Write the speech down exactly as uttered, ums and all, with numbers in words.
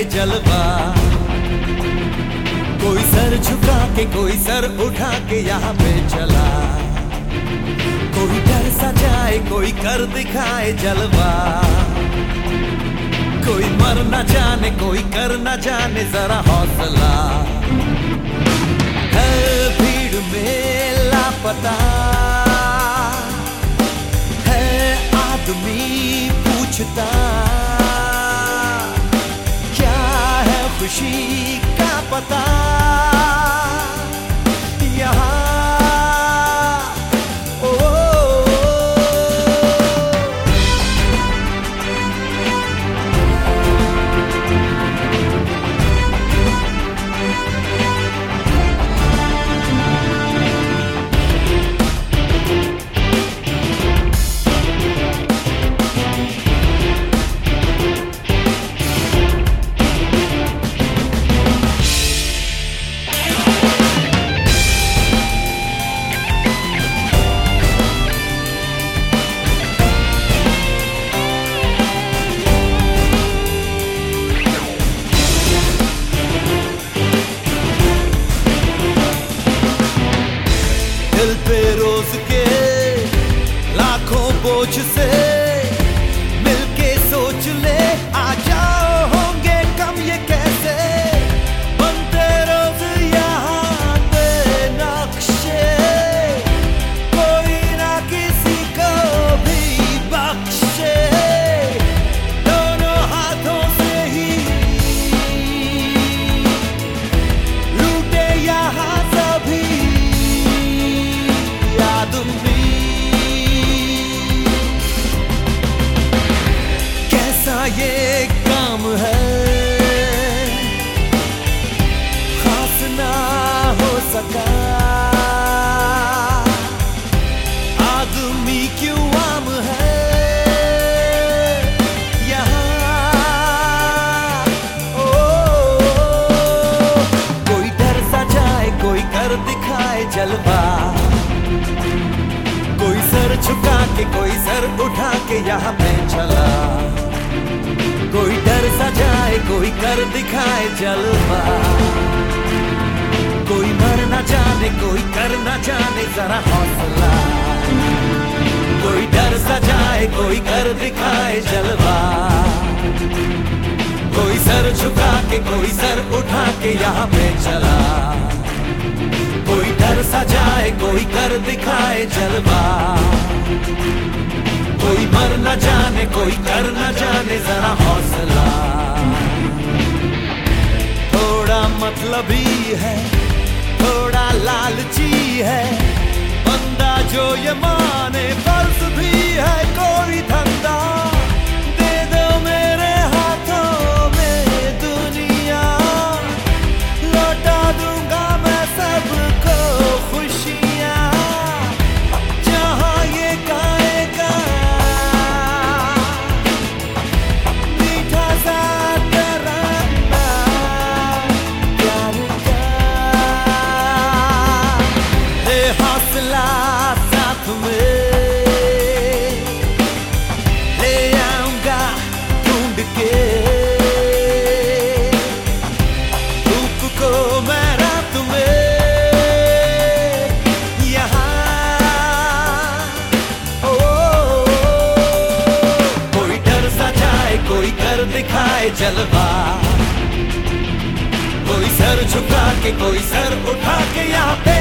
दिखाए जलवा। कोई सर झुका के कोई सर उठा के यहाँ पे चला। कोई डर सा जाए कोई कर दिखाए जलवा। कोई मर न जाने कोई कर न जाने जरा हौसला। है भीड़ में लापता है आदमी पूछता, क्या है खुशी का पता यहाँ। दिल पे रोज के लाखों बोझ से मिलके सोच ले, आ जाओ होंगे कम ये कैसे बनते रोज यहाँ पे नक्शे। कोई ना किसी को भी बख्शे, दोनों हाथों से ही लूटे यहाँ सभी ये काम है खास ना हो सका। आदमी क्यों आम है यहाँ। ओ, कोई डर सा जाए कोई कर दिखाए जलवा। कोई सर झुका के कोई सर उठा के यहाँ पे चला। कोई डर सा जाए कोई कर दिखाए जलवा। कोई मर न जाने कोई कर न जाने जरा हौसला। कोई डर सा जाए कोई कर दिखाए जलवा। कोई सर झुका के कोई सर उठा के यहाँ पे चला। कोई डर सा जाए कोई कर दिखाए जलवा। कोई मर न जाने कोई कर न जाने जरा हौसला। थोड़ा मतलबी है थोड़ा लालची है बंदा जो ये माने फर्ज भी है कोई धंधा। दे दो मेरे हाथों में दुनिया, लौटा दूंगा मैं सबको खुशियाँ। जहाँ ये गाएगा साथ में ले आऊंगा ढूंढ के धूप को मैं रात में यहाँ। ओ, कोई डर सा जाए कोई कर दिखाए जलवा। कोई सर झुका के कोई सर उठा के यहाँ पे